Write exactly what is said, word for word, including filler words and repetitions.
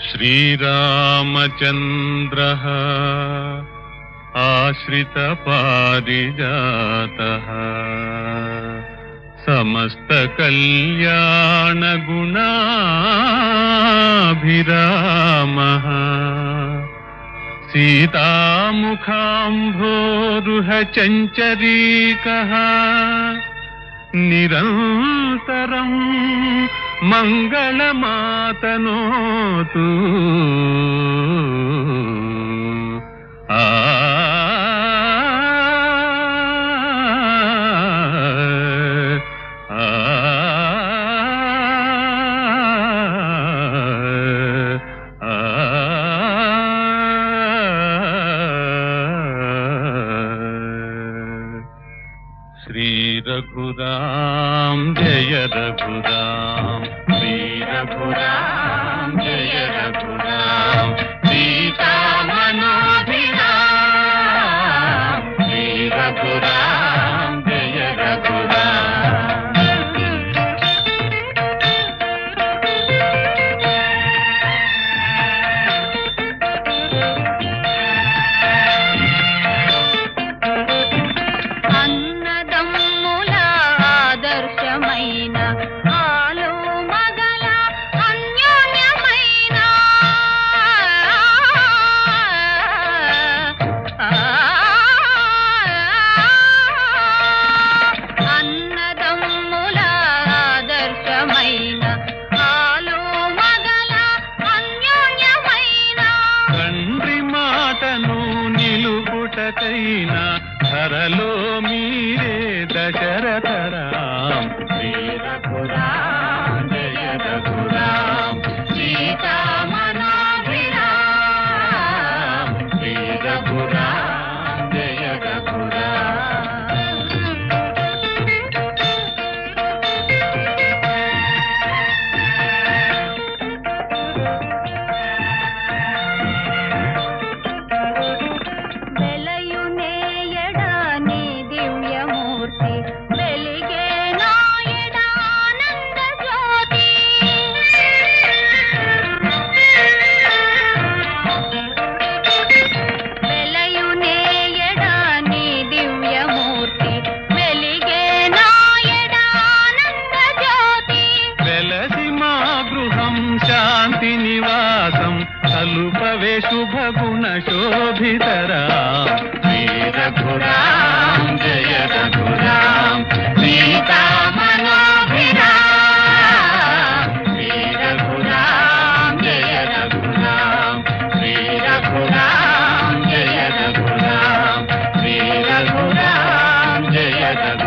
श्रीरामचन्द्रः आश्रितपारिजातः समस्तकल्याणगुणाभिरामः सीतामुखाम्भोरुहचञ्चरीकः निरन्तरं मङ्गलमातनोतु। आ श्री रघुराम जय रघुराम, श्री रघुराम जय रघुराम, सीता मनोभिराम, श्री रघुराम जय रघुराम। ధరలో మీరే దశరథరాం, శ్రీ రఘురాం జయ రఘురాం, సీతా మనోభిరాం, శ్రీ రఘురాం జయ రఘురాం। శాంతి నివాసం కలుపవే శుభగుణ శోభితరాం, శ్రీ రఘురాం జయ రఘురాం, సీతా మనోభిరాం, శ్రీ రఘురాం జయ రఘురాం, శ్రీ రఘురాం జయ రఘురాం, శ్రీ రఘురాం జయ రఘురాం।